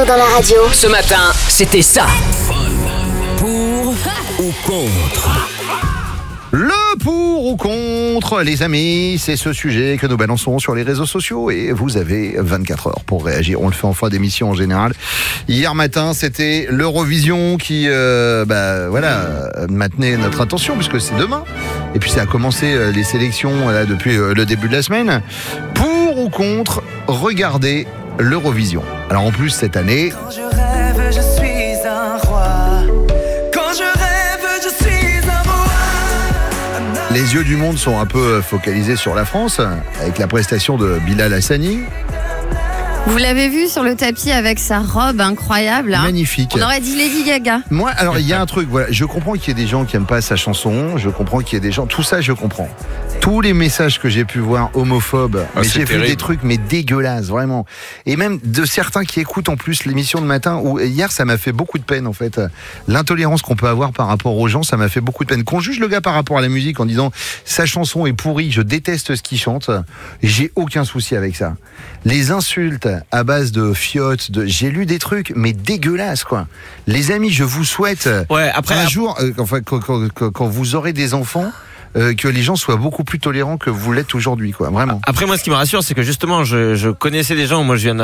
Bruno dans la radio. Ce matin, c'était ça. Pour ou contre? Le pour ou contre, les amis, c'est ce sujet que nous balançons sur les réseaux sociaux et vous avez 24 heures pour réagir. On le fait en fin d'émission en général. Hier matin, c'était l'Eurovision qui maintenait notre attention puisque c'est demain. Et puis ça a commencé les sélections là, depuis le début de la semaine. Pour ou contre, regardez l'Eurovision. Alors en plus cette année... Quand je rêve, je suis un roi. Quand je rêve, je suis un roi. Les yeux du monde sont un peu focalisés sur la France, avec la prestation de Bilal Hassani. Vous l'avez vu sur le tapis avec sa robe incroyable. Hein. Magnifique. On aurait dit Lady Gaga. Moi, alors il y a un truc, voilà, je comprends qu'il y ait des gens qui n'aiment pas sa chanson, je comprends qu'il y ait des gens, tout ça je comprends. Tous les messages que j'ai pu voir homophobes, mais j'ai vu des trucs mais dégueulasses, vraiment. Et même de certains qui écoutent en plus l'émission de matin, où hier ça m'a fait beaucoup de peine en fait. L'intolérance qu'on peut avoir par rapport aux gens, ça m'a fait beaucoup de peine. Qu'on juge le gars par rapport à la musique en disant sa chanson est pourrie, je déteste ce qu'il chante, j'ai aucun souci avec ça. Les insultes à base de fiottes, j'ai lu des trucs mais dégueulasses quoi. Les amis, je vous souhaite un jour, quand vous aurez des enfants, que les gens soient beaucoup plus tolérants que vous l'êtes aujourd'hui, quoi, vraiment. Après, moi, ce qui me rassure, c'est que justement, je connaissais des gens. Moi, je viens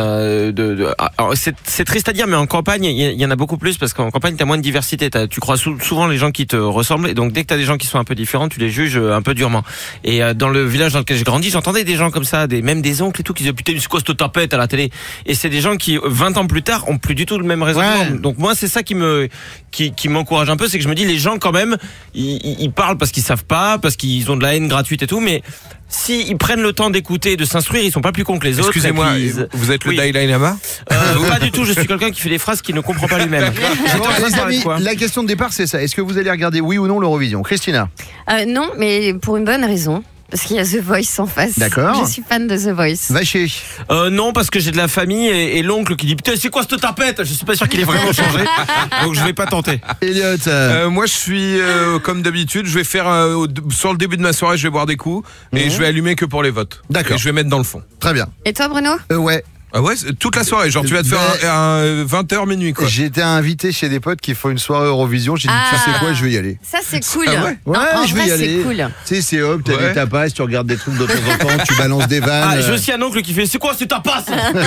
alors, c'est triste à dire, mais en campagne, il y en a beaucoup plus parce qu'en campagne, t'as moins de diversité. Tu crois souvent les gens qui te ressemblent, et donc dès que t'as des gens qui sont un peu différents, tu les juges un peu durement. Et dans le village dans lequel j'ai grandi, j'entendais des gens comme ça, même des oncles et tout, qui disaient putain, c'est quoi cette tapette à la télé. Et c'est des gens qui, 20 ans plus tard, ont plus du tout le même raisonnement. Ouais. Donc moi, c'est ça qui m'encourage un peu, c'est que je me dis, les gens quand même, ils parlent parce qu'ils savent pas, parce qu'ils ont de la haine gratuite et tout, mais si ils prennent le temps d'écouter, de s'instruire, ils sont pas plus cons que les autres. Excusez-moi, vous êtes le Dalai Lama? Pas du tout, je suis quelqu'un qui fait des phrases qu'il ne comprend pas lui-même. Les amis, la question de départ c'est ça. Est-ce que vous allez regarder oui ou non l'Eurovision? Christina? Non, mais pour une bonne raison. Parce qu'il y a The Voice en face. D'accord. Je suis fan de The Voice. Vacher? Non, parce que j'ai de la famille et l'oncle qui dit putain, c'est quoi cette tapette? Je suis pas sûr qu'il ait vraiment changé. Donc je vais pas tenter. Elliot? Moi je suis comme d'habitude, je vais faire sur le début de ma soirée, je vais boire des coups et je vais allumer que pour les votes. D'accord. Et je vais mettre dans le fond. Très bien. Et toi, Bruno? Ouais. Ah ouais, toute la soirée, genre tu vas te faire un 20h minuit quoi. J'ai été invité chez des potes qui font une soirée Eurovision, j'ai dit tu sais quoi, je vais y aller. Ça c'est cool. Ah ouais, en je vais vrai, y aller. C'est cool. Tu sais, c'est hop, t'as des tapas, tu regardes des trucs de temps en temps, tu balances des vannes. J'ai aussi un oncle qui fait c'est quoi c'est tapas?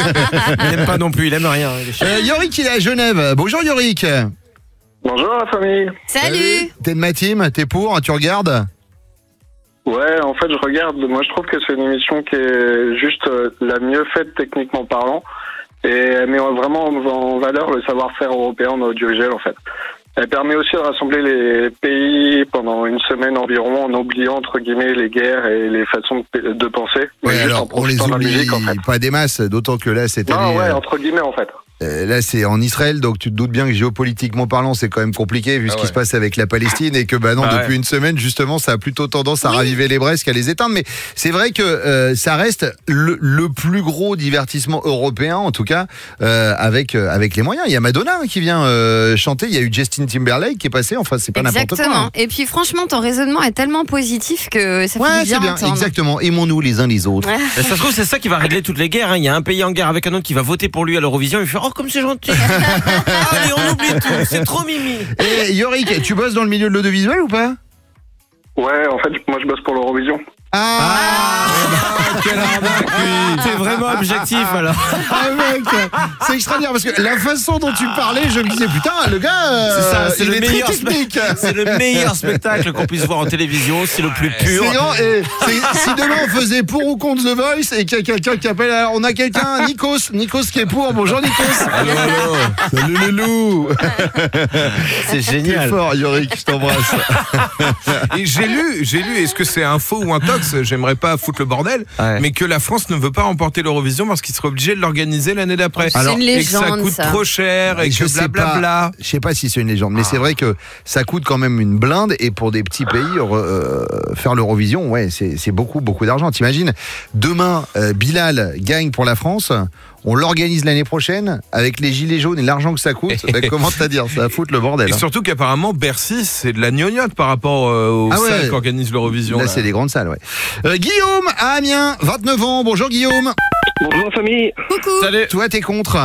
Il aime pas non plus, il aime rien. Yorick il est à Genève. Bonjour Yorick. Bonjour la famille. Salut. T'es de ma team, t'es pour, tu regardes? Ouais, en fait je regarde, moi je trouve que c'est une émission qui est juste la mieux faite techniquement parlant. Et elle met vraiment en valeur le savoir-faire européen en audiovisuel en fait. Elle permet aussi de rassembler les pays pendant une semaine environ en oubliant entre guillemets les guerres et les façons de penser. Ouais, alors on les oublie musique, en fait. Pas des masses, d'autant que là cette année... ouais, entre guillemets en fait. Là c'est en Israël, donc tu te doutes bien que géopolitiquement parlant c'est quand même compliqué vu ce qui se passe avec la Palestine et que depuis une semaine justement ça a plutôt tendance à raviver les braises qu'à les éteindre. Mais c'est vrai que ça reste le plus gros divertissement européen en tout cas avec les moyens. Il y a Madonna qui vient chanter, il y a eu Justin Timberlake qui est passé, enfin c'est pas n'importe quoi. Exactement. Et puis franchement ton raisonnement est tellement positif que ça fait du bien. Exactement. Aimons-nous les uns les autres. Ça se trouve c'est ça qui va régler toutes les guerres. Il y a un pays en guerre avec un autre qui va voter pour lui à l'Eurovision, il fait oh comme c'est gentil. Allez, on oublie tout, c'est trop mimi. Et Yorick, tu bosses dans le milieu de l'audiovisuel ou pas? Ouais, en fait, moi je bosse pour l'Eurovision. Quelle arnaque, c'est vraiment objectif alors. Mec, c'est extraordinaire parce que la façon dont tu parlais, je me disais putain, le gars, c'est ça, c'est le meilleur technique. C'est le meilleur spectacle qu'on puisse voir en télévision, c'est le plus pur. Si demain on faisait pour ou contre The Voice et qu'il y a quelqu'un qui appelle, alors on a quelqu'un, Nikos qui est pour. Bonjour Nikos. Allô. Salut les loups. C'est génial. T'es fort Yorick, je t'embrasse. Et j'ai lu, est-ce que c'est un faux ou un tox? J'aimerais pas foutre le bordel, mais que la France ne veut pas remporter l'Eurovision parce qu'il serait obligé de l'organiser l'année d'après. C'est une légende, et que ça coûte trop cher et que blablabla. Je sais pas si c'est une légende, mais c'est vrai que ça coûte quand même une blinde et pour des petits pays faire l'Eurovision, c'est beaucoup d'argent. T'imagines, demain Bilal gagne pour la France. On l'organise l'année prochaine avec les gilets jaunes et l'argent que ça coûte. Comment t'as dire, ça va foutre le bordel. Et surtout qu'apparemment Bercy c'est de la gnognotte par rapport aux salles qu'organise l'Eurovision. Là c'est des grandes salles, Guillaume à Amiens, 29 ans. Bonjour Guillaume. Bonjour famille. Coucou. Salut. Toi t'es contre?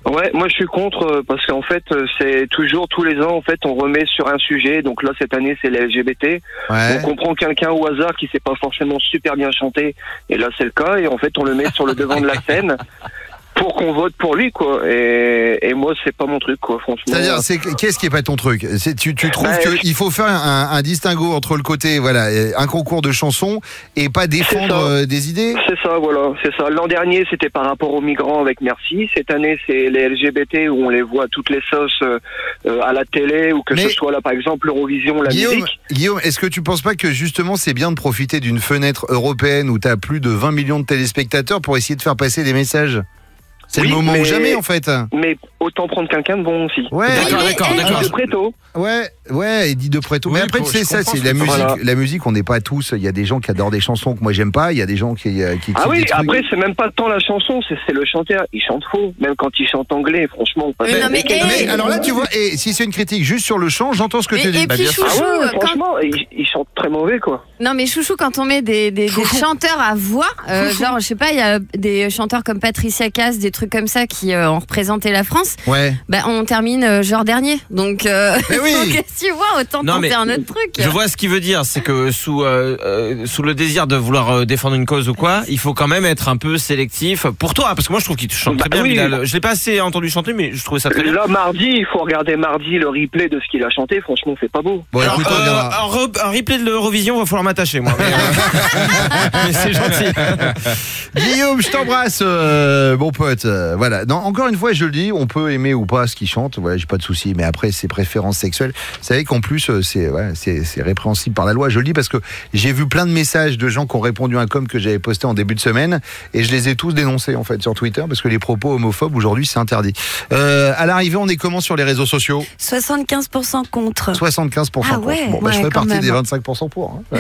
Ouais, moi je suis contre parce qu'en fait c'est toujours tous les ans en fait on remet sur un sujet. Donc là cette année c'est les LGBT. Ouais. Donc on prend quelqu'un au hasard qui sait pas forcément super bien chanter et là c'est le cas et en fait on le met sur le devant de la scène pour qu'on vote pour lui quoi. Et moi c'est pas mon truc quoi franchement. C'est-à-dire qu'est-ce qui est pas ton truc? Tu trouves qu'il faut faire un distinguo entre le côté voilà un concours de chansons et pas défendre des idées? C'est ça voilà, c'est ça. L'an dernier c'était par rapport aux migrants avec Merci. Cette année c'est les LGBT où on les voit toutes les sauces à la télé ou que ce soit là par exemple l'Eurovision, la musique. Guillaume, est-ce que tu penses pas que justement c'est bien de profiter d'une fenêtre européenne où tu as plus de 20 millions de téléspectateurs pour essayer de faire passer des messages? C'est le moment ou jamais en fait. Mais autant prendre quelqu'un de bon aussi. Ouais, d'accord. De Préto. Ouais, Eddie de Préto. Mais après tu sais ça, c'est la musique. Voilà. La musique, on n'est pas tous. Il y a des gens qui adorent des chansons que moi j'aime pas. Il y a des gens qui ah oui, après c'est même pas tant la chanson, c'est le chanteur. Il chante faux, même quand il chante anglais. Franchement. Mais alors là tu vois, et si c'est une critique juste sur le chant, j'entends ce que tu dis. Et puis Chouchou, franchement, il chante très mauvais quoi. Non mais Chouchou, quand on met des chanteurs à voix, genre je sais pas, il y a des chanteurs comme Patricia Cass, des trucs comme ça qui ont représenté la France. Ouais. Bah on termine genre dernier. Donc qu'est-ce que tu vois, autant tenter un autre truc. Je vois ce qu'il veut dire, c'est que sous le désir de vouloir défendre une cause ou quoi, il faut quand même être un peu sélectif pour toi, parce que moi je trouve qu'il chante très bien. Bilal. Je l'ai pas assez entendu chanter, mais je trouvais ça très bien. Là mardi, il faut regarder le replay de ce qu'il a chanté. Franchement, c'est pas beau. Bon, alors, un replay de l'Eurovision, va falloir m'attacher moi. Mais c'est gentil. Guillaume, je t'embrasse, mon pote. Voilà. Non, encore une fois, je le dis, on peut aimer ou pas ce qu'il chante. Voilà, j'ai pas de souci. Mais après, ses préférences sexuelles, vous savez qu'en plus, c'est répréhensible par la loi. Je le dis parce que j'ai vu plein de messages de gens qui ont répondu à un com que j'avais posté en début de semaine et je les ai tous dénoncés en fait sur Twitter parce que les propos homophobes aujourd'hui c'est interdit. À l'arrivée, on est comment sur les réseaux sociaux? 75% contre. 75% contre. Ouais, bon, je fais partie des 25% pour. Hein.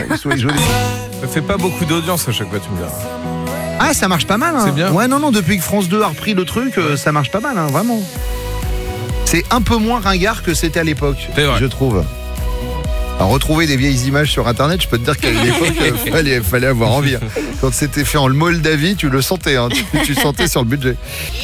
Ça fait pas beaucoup d'audience à chaque fois, tu me diras. Ah, ça marche pas mal. Hein. C'est bien. Ouais, non, depuis que France 2 a repris le truc, ça marche pas mal, hein, vraiment. C'est un peu moins ringard que c'était à l'époque, je trouve. Alors, retrouver des vieilles images sur internet, je peux te dire qu'à une époque, fallait avoir envie. Quand c'était fait en Moldavie, tu le sentais, hein, tu sentais sur le budget.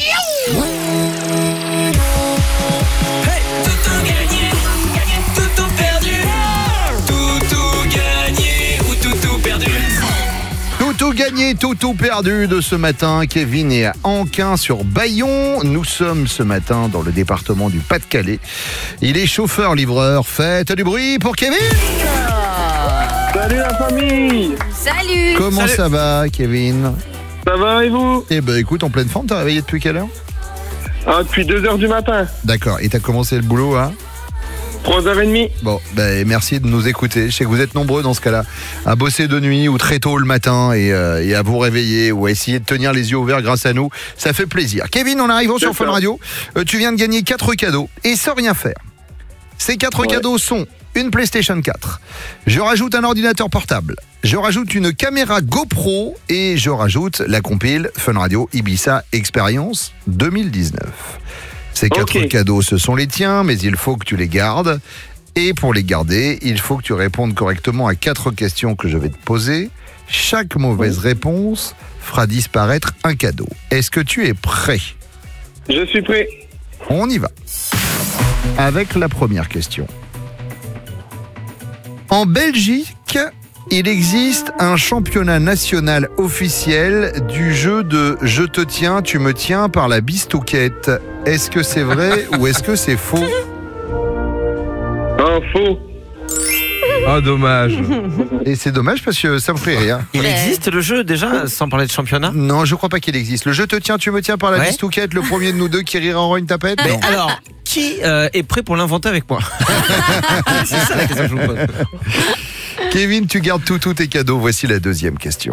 Tout gagné, tout perdu de ce matin. Kevin est à Anquin sur Bayon. Nous sommes ce matin dans le département du Pas-de-Calais. Il est chauffeur-livreur. Faites du bruit pour Kevin. Salut la famille. Salut. Comment ça va, Kevin? Ça va et vous? Eh ben écoute, en pleine forme, t'as réveillé depuis quelle heure? Depuis 2h du matin. D'accord, et t'as commencé le boulot à 3h30. Bon, ben merci de nous écouter. Je sais que vous êtes nombreux dans ce cas-là à bosser de nuit ou très tôt le matin et à vous réveiller ou à essayer de tenir les yeux ouverts grâce à nous. Ça fait plaisir. Kevin, en arrivant sur Fun Radio, tu viens de gagner 4 cadeaux et sans rien faire. Ces 4 cadeaux sont une PlayStation 4. Je rajoute un ordinateur portable. Je rajoute une caméra GoPro et je rajoute la compile Fun Radio Ibiza Experience 2019. Ces 4 cadeaux, ce sont les tiens, mais il faut que tu les gardes. Et pour les garder, il faut que tu répondes correctement à 4 questions que je vais te poser. Chaque mauvaise réponse fera disparaître un cadeau. Est-ce que tu es prêt? Je suis prêt. On y va. Avec la première question. En Belgique, il existe un championnat national officiel du jeu de « Je te tiens, tu me tiens » par la bistouquette. Est-ce que c'est vrai ou est-ce que c'est faux? Faux. Oh, dommage. Et c'est dommage parce que ça me ferait rire. Il existe le jeu déjà, sans parler de championnat? Non, je crois pas qu'il existe. Le « Je te tiens, tu me tiens » par la bistouquette, le premier de nous deux qui rira en roi une tapette. Mais alors, qui est prêt pour l'inventer avec moi? C'est ça la question que je vous pose. Kevin, tu gardes tous tes cadeaux. Voici la deuxième question.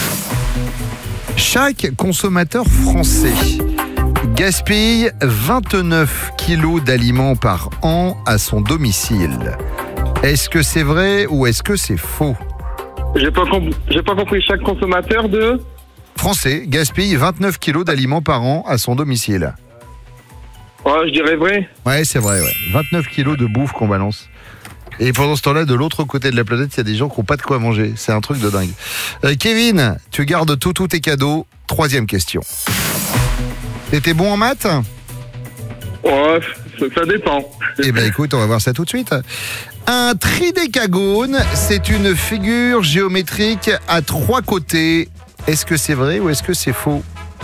Chaque consommateur français gaspille 29 kilos d'aliments par an à son domicile. Est-ce que c'est vrai ou est-ce que c'est faux? J'ai pas compris. Chaque consommateur de français gaspille 29 kilos d'aliments par an à son domicile. Ouais, je dirais vrai. Ouais, c'est vrai, ouais. 29 kilos de bouffe qu'on balance. Et pendant ce temps-là, de l'autre côté de la planète, il y a des gens qui n'ont pas de quoi manger. C'est un truc de dingue. Kevin, tu gardes tous tes cadeaux. Troisième question. T'étais bon en maths? Ouais, ça dépend. Eh ben écoute, on va voir ça tout de suite. Un tridécagone, c'est une figure géométrique à 3 côtés. Est-ce que c'est vrai ou est-ce que c'est faux?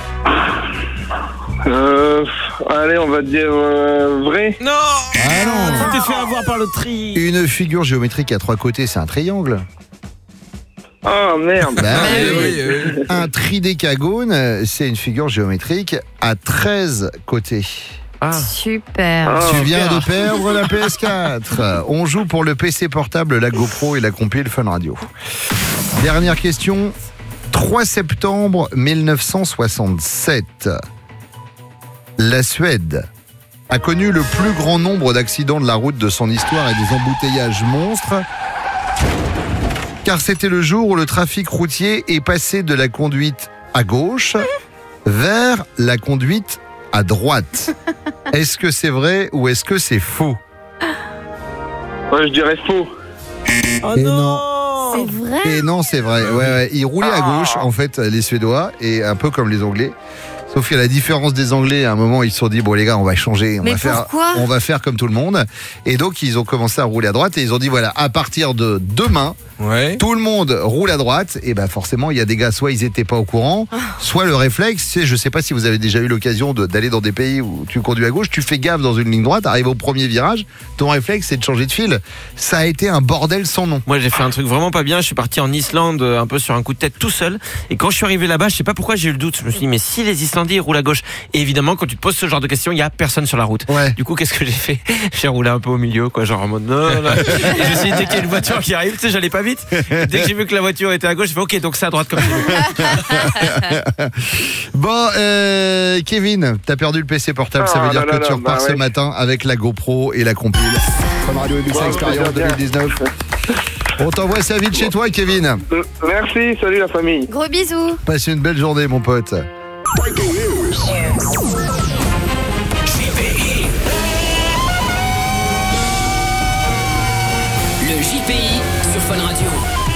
Allez, on va dire vrai. Non. Ah non. Tu t'es fait avoir par le tri. Une figure géométrique à 3 côtés, c'est un triangle. Ah merde. Bah, oui. Un tridécagone, c'est une figure géométrique à 13 côtés. Ah. Super. Tu viens de perdre la PS4. On joue pour le PC portable, la GoPro et la compile Fun Radio. Dernière question. 3 septembre 1967. La Suède a connu le plus grand nombre d'accidents de la route de son histoire et des embouteillages monstres, car c'était le jour où le trafic routier est passé de la conduite à gauche vers la conduite à droite. Est-ce que c'est vrai ou est-ce que c'est faux? Ouais, je dirais faux. Oh Et non. C'est vrai. Et non, c'est vrai. Ouais. Ils roulaient à gauche, en fait, les Suédois, et un peu comme les Anglais. Sauf qu'à la différence des Anglais, à un moment, ils se sont dit, bon les gars, on va changer, on va faire comme tout le monde. Et donc, ils ont commencé à rouler à droite et ils ont dit, voilà, à partir de demain, tout le monde roule à droite. Et ben forcément, il y a des gars, soit ils étaient pas au courant, soit le réflexe, c'est, je sais pas si vous avez déjà eu l'occasion d'aller dans des pays où tu conduis à gauche, tu fais gaffe dans une ligne droite, arrive au premier virage, ton réflexe, c'est de changer de fil. Ça a été un bordel sans nom. Moi, j'ai fait un truc vraiment pas bien. Je suis parti en Islande un peu sur un coup de tête tout seul. Et quand je suis arrivé là-bas, je sais pas pourquoi j'ai eu le doute. Je me suis dit, mais si les Islandais roulent à gauche. Et évidemment, quand tu te poses ce genre de questions, il y a personne sur la route. Ouais. Du coup, qu'est-ce que j'ai fait? J'ai roulé un peu au milieu, quoi, genre en mode non. Et je me suis dit, dès qu'il y a une voiture qui arrive, tu sais, j'allais pas vite. Dès que j'ai vu que la voiture était à gauche, j'ai fait ok, donc c'est à droite comme ça. Bon, Kevin, t'as perdu le PC portable, ça veut dire que tu repars ce matin avec la GoPro et la compile. Fun Radio Ibiza Experience 2019. On t'envoie ça vite chez toi, Kevin. Merci, salut la famille. Gros bisous. Passe une belle journée, mon pote. Le JPI sur Fun Radio.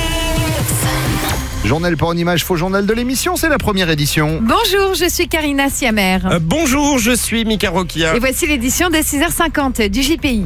Journal pour une image, faux journal de l'émission, c'est la première édition. Bonjour, je suis Karina Siamer. Bonjour, je suis Mika Rokia. Et voici l'édition de 6h50 du JPI.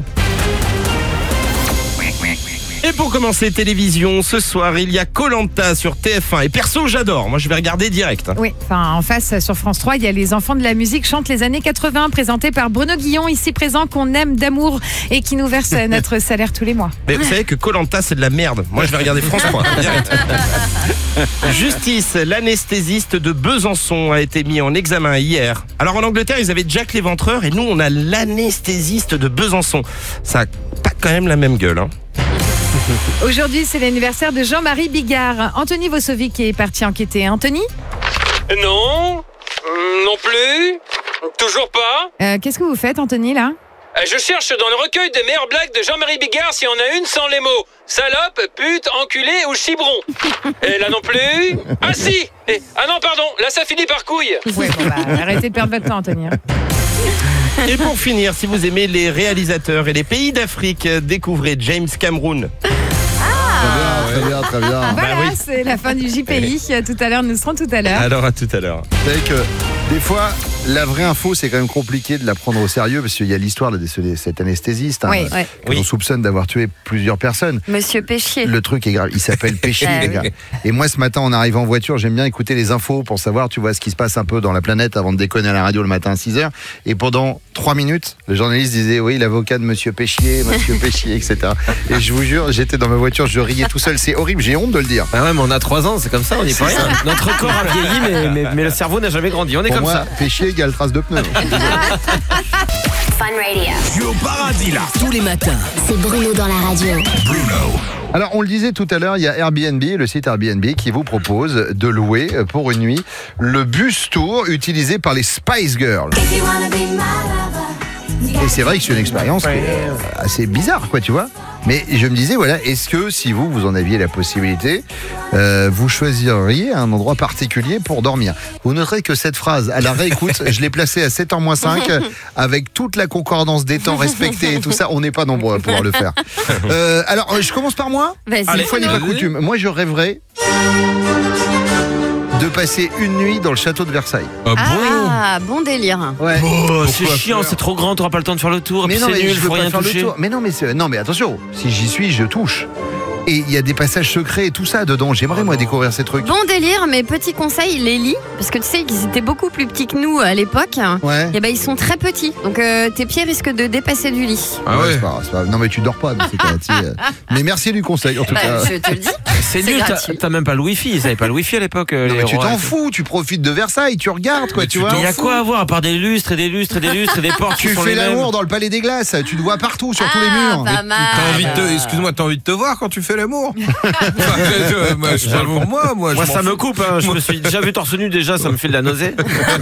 Et pour commencer, télévision, ce soir, il y a Koh-Lanta sur TF1. Et perso, j'adore. Moi, je vais regarder direct. Oui, enfin, en face, sur France 3, il y a Les Enfants de la musique chantent les années 80, présenté par Bruno Guillon, ici présent, qu'on aime d'amour et qui nous verse notre salaire tous les mois. Mais vous savez que Koh-Lanta, c'est de la merde. Moi, je vais regarder France 3, direct. Justice, l'anesthésiste de Besançon a été mis en examen hier. Alors, en Angleterre, ils avaient Jack l'Éventreur et nous, on a l'anesthésiste de Besançon. Ça a pas quand même la même gueule, hein. Aujourd'hui, c'est l'anniversaire de Jean-Marie Bigard. Anthony Vossovic est parti enquêter. Anthony ? Non, non plus, toujours pas. Qu'est-ce que vous faites, Anthony, là ? Je cherche dans le recueil des meilleures blagues de Jean-Marie Bigard s'il y en a une sans les mots salope, pute, enculé ou chibron. Et là non plus. Ah si. Ah non, pardon, là ça finit par couille. Ouais, bon bah, arrêtez de perdre votre temps, Anthony. Et pour finir, si vous aimez les réalisateurs et les pays d'Afrique, découvrez James Cameron. Très bien. Voilà, oui. C'est la fin du JPI. Tout à l'heure, nous serons tout à l'heure. Alors, à tout à l'heure. Vous savez que des fois, la vraie info, c'est quand même compliqué de la prendre au sérieux parce qu'il y a l'histoire de cet anesthésiste qu'on soupçonne d'avoir tué plusieurs personnes. Monsieur Péchier. Le truc est grave. Il s'appelle Péchier, les gars. Et moi, ce matin, en arrivant en voiture, j'aime bien écouter les infos pour savoir, tu vois, ce qui se passe un peu dans la planète avant de déconner à la radio le matin à 6h. Et pendant 3 minutes, le journaliste disait, oui, l'avocat de Monsieur Péchier, etc. Et je vous jure, j'étais dans ma voiture, je riais tout seul. C'est horrible, j'ai honte de le dire. Ah ouais, mais on a 3 ans, c'est comme ça, on n'y peut rien. Notre corps a vieilli, mais le cerveau n'a jamais grandi. On est pour comme moi, ça. Péchier égale trace de pneu. Fun Radio. Je suis au paradis là. Tous les matins. C'est Bruno dans la radio. Bruno. Alors, on le disait tout à l'heure, il y a Airbnb, le site Airbnb, qui vous propose de louer pour une nuit le bus tour utilisé par les Spice Girls. Et c'est vrai que c'est une expérience qui est assez bizarre, quoi, tu vois. Mais je me disais, voilà, est-ce que si vous en aviez la possibilité, vous choisiriez un endroit particulier pour dormir? Vous noterez que cette phrase, à la réécoute, je l'ai placée à 7h-5, avec toute la concordance des temps respectés et tout ça, on n'est pas nombreux à pouvoir le faire. Alors, je commence par moi. Vas-y. Une fois n'est pas coutume. Moi, je rêverais de passer une nuit dans le château de Versailles. Ah, bon délire. Ouais. Oh, c'est chiant, c'est trop grand, t'auras pas le temps de faire le tour. Mais puis non, c'est mais nul, je veux faut pas rien faire toucher. le tour. Mais non, mais attention, si j'y suis, je touche. Et il y a des passages secrets et tout ça dedans. J'aimerais moi découvrir ces trucs. Bon délire, mais petit conseil, les lits, parce que tu sais qu'ils étaient beaucoup plus petits que nous à l'époque. Ouais. Et ben ils sont très petits, donc tes pieds risquent de dépasser du lit. Ah ouais, c'est pas grave. Non mais tu dors pas dans ces cas-là. Tu sais. Mais merci du conseil en tout cas. Je te le dis. C'est nul, t'as même pas le wifi. Ils avaient pas le wifi à l'époque. Non, les mais tu rois. t'en fous, tu profites de Versailles, tu regardes quoi, tu vois. Il y a quoi à voir à part des lustres et des lustres et des lustres et des portes qui Tu sont fais les mêmes. l'amour dans le palais des glaces, tu te vois partout sur tous les murs. Pas mal. Excuse-moi, t'as envie de te voir quand tu fais l'amour? Moi, je parle pour moi. Moi, ça me coupe. Hein. Je me suis déjà vu torse nu. Déjà, ça me fait de la nausée.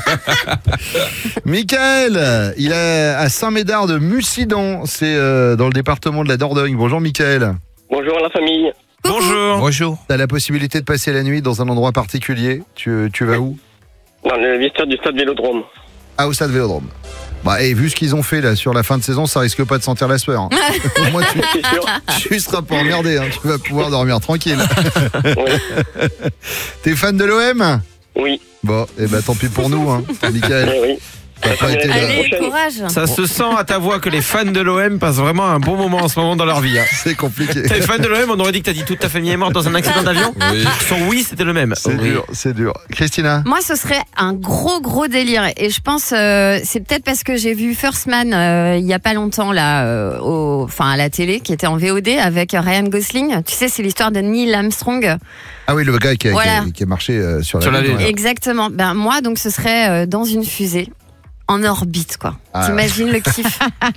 Michael, il est à Saint-Médard de Mussidan, c'est dans le département de la Dordogne. Bonjour Michael. Bonjour à la famille. Bonjour. Bonjour. T'as la possibilité de passer la nuit dans un endroit particulier. Tu vas où? Dans le vestiaire du stade Vélodrome. Ah, au stade Vélodrome. Bah, et vu ce qu'ils ont fait là sur la fin de saison, ça risque pas de sentir la sueur. Hein. Au moins, tu seras pas emmerdé. Hein. Tu vas pouvoir dormir tranquille. Oui. T'es fan de l'OM? Oui. Bon, et bah tant pis pour nous, hein, Michael. Oui. T'as pas été là. Allez, courage. Ça se sent à ta voix que les fans de l'OM passent vraiment un bon moment en ce moment dans leur vie. Hein. C'est compliqué. T'es fan de l'OM, on aurait dit que t'as dit toute ta famille est morte dans un accident d'avion. Oui. Son oui, c'était le même. C'est dur, c'est dur. Christina? Moi, ce serait un gros délire. Et je pense, c'est peut-être parce que j'ai vu First Man il y a pas longtemps là, à la télé, qui était en VOD avec Ryan Gosling. Tu sais, c'est l'histoire de Neil Armstrong. Ah oui, le gars qui a, Voilà. qui a marché sur la Lune. Lune. Exactement. Ben moi, donc, ce serait dans une fusée, en orbite, quoi. Ah. T'imagines le kiff?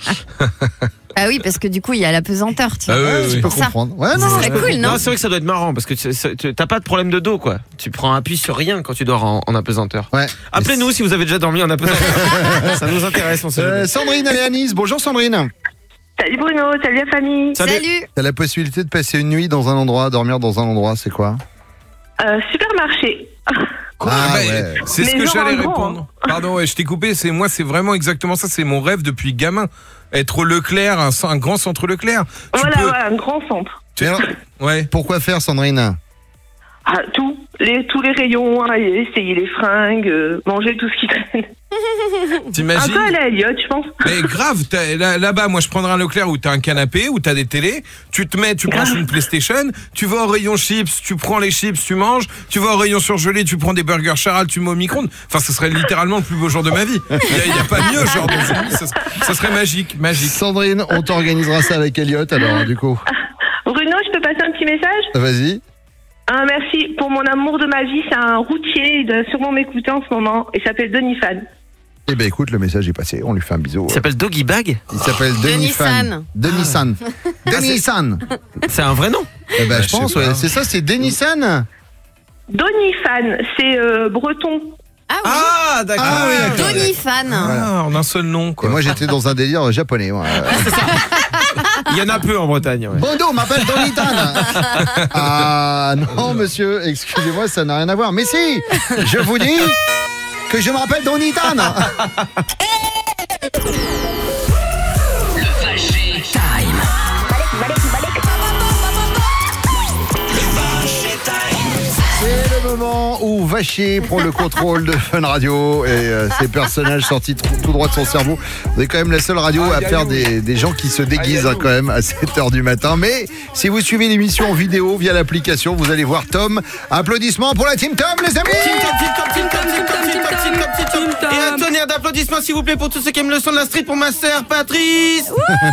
Ah oui, parce que du coup, il y a la pesanteur, tu vois. Je peux comprendre. Ouais, Ce serait cool, non? C'est vrai que ça doit être marrant parce que t'as pas de problème de dos, quoi. Tu prends appui sur rien quand tu dors en apesanteur. Ouais. Appelez-nous si vous avez déjà dormi en apesanteur. Ça nous intéresse, on sait jamais. Sandrine, elle est à Nice. Bonjour Sandrine. Salut Bruno, salut la famille. Salut. T'as la possibilité de passer une nuit dans un endroit, dormir dans un endroit, c'est quoi? Supermarché. Ouais. C'est ce Mais que genre j'allais un grand, répondre. Pardon, ouais, je t'ai coupé. C'est vraiment exactement ça. C'est mon rêve depuis gamin. Être Leclerc, un grand centre Leclerc. Voilà, un grand centre. Ouais. Pourquoi faire, Sandrine? Ah, tous les rayons, essayer les fringues, manger tout ce qui traîne. T'imagines? Un peu à la Elliott, je pense. Mais grave, là-bas, moi je prendrais un Leclerc où t'as un canapé, où t'as des télés, tu branches une PlayStation, tu vas au rayon chips, tu prends les chips, tu manges, tu vas au rayon surgelé, tu prends des burgers Charal, tu mets au micro-ondes. Enfin, ce serait littéralement le plus beau jour de ma vie. Il y a pas mieux, genre, dans une vie, ça serait magique. Sandrine, on t'organisera ça avec Elliott alors, du coup. Bruno, je peux passer un petit message? Vas-y. Merci pour mon amour de ma vie, c'est un routier, il doit sûrement m'écouter en ce moment, il s'appelle Denis Fan. Eh ben écoute, le message est passé, on lui fait un bisou. Il s'appelle Doggy Bag? Il s'appelle Denis Fan. Denis San. Denis San. C'est un vrai nom? Eh ben je pense, ouais. C'est ça, c'est Denis San. Denis Fan, c'est breton. Ah oui. Ah, d'accord. Ah, oui, d'accord. Denis Fan. Ah, en un seul nom, quoi. Et moi j'étais dans un délire japonais. Ouais. Il y en a peu en Bretagne. Ouais. Bondo m'appelle Denis Tan. Ah non monsieur, excusez-moi, ça n'a rien à voir. Mais si, je vous dis que je m'appelle Denis Tan. Le Vacher Time. C'est le moment où Vacher prend le contrôle de Fun Radio et ces personnages sortis tout droit de son cerveau. On est quand même la seule radio à faire des gens qui se déguisent quand même à 7h du matin. Mais si vous suivez l'émission en vidéo via l'application, vous allez voir Tom. Applaudissements pour la team Tom, les amis. Et un tonnerre d'applaudissements s'il vous plaît pour tous ceux qui aiment le son de la street, pour ma sœur Patrice.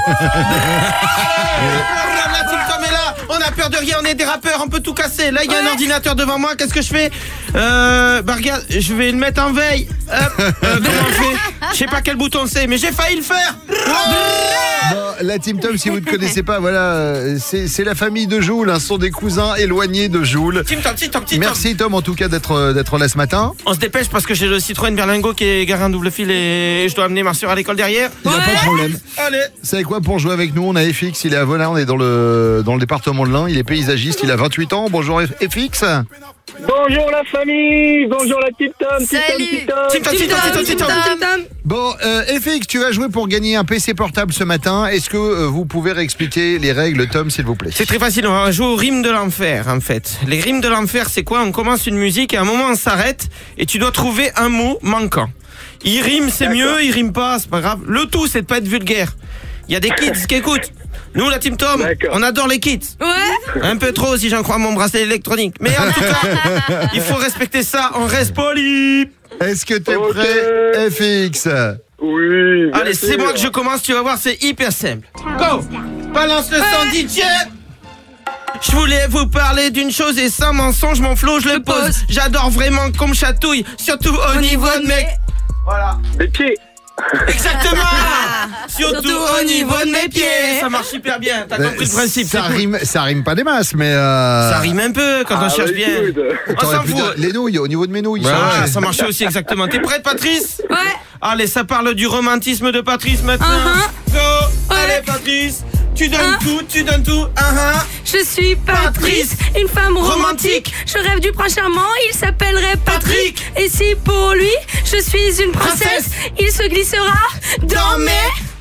La team Tom est là, on a peur de rien, on est des rappeurs, on peut tout casser. Là il y a un ordinateur devant moi, qu'est-ce que je fais? Regarde, je vais le mettre en veille. Hop, comment on fait? Je sais pas quel bouton c'est, mais j'ai failli le faire. Bon, la team Tom, si vous ne connaissez pas, voilà, c'est la famille de Joule, hein, ce sont des cousins éloignés de Joule. Merci Tom en tout cas d'être là ce matin. On se dépêche parce que j'ai le Citroën Berlingo qui est garé en double fil et je dois amener ma soeur à l'école derrière. Il n'y a pas de problème. Allez. Vous savez quoi, pour jouer avec nous, on a FX, il est à Volin, on est dans le département de l'Ain, il est paysagiste, il a 28 ans. Bonjour FX. Bonjour la famille, bonjour la team Tom. Salut. Bon, Bon, FX, tu vas jouer pour gagner un PC portable ce matin. Est-ce que vous pouvez réexpliquer les règles, Tom, s'il vous plaît? C'est très facile, on va jouer aux rimes de l'enfer, en fait. Les rimes de l'enfer, c'est quoi? On commence une musique et à un moment on s'arrête et tu dois trouver un mot manquant. Il rime, c'est mieux, il rime pas, c'est pas grave. Le tout, c'est de pas être vulgaire. Il y a des kids qui écoutent. Nous, la Team Tom, on adore les kids. Ouais. Un peu trop, si j'en crois mon bracelet électronique. Mais en tout cas, il faut respecter ça, on reste poli. Est-ce que t'es prêt, FX? Oui. Allez, c'est moi que je commence, tu vas voir, c'est hyper simple. Go! Balance le son, DJ! Je voulais vous parler d'une chose et sans mensonge, mon flow, je le pose. J'adore vraiment qu'on me chatouille, surtout au niveau de mes... Voilà. Les pieds. Exactement. Surtout au niveau de mes pieds. Ça marche super bien, t'as compris le principe. Ça rime pas des masses, mais... Ça rime un peu quand on cherche bien. On s'en fout. Les nouilles, au niveau de mes nouilles. Voilà, ça marchait aussi exactement. T'es prête, Patrice? Ouais. Allez, ça parle du romantisme de Patrice maintenant. Go. Allez, Patrice. Tu donnes tout, tu donnes tout. Je suis Patrice, une femme romantique. Je rêve du prince charmant, il s'appellerait Patrick. Et si pour lui, je suis une princesse, il se glissera dans mes...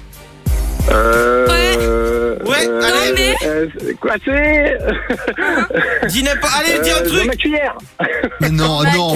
Ouais, allez. Quoi c'est? Dis n'importe. Allez, dis un truc. Ma cuillère. Mais non.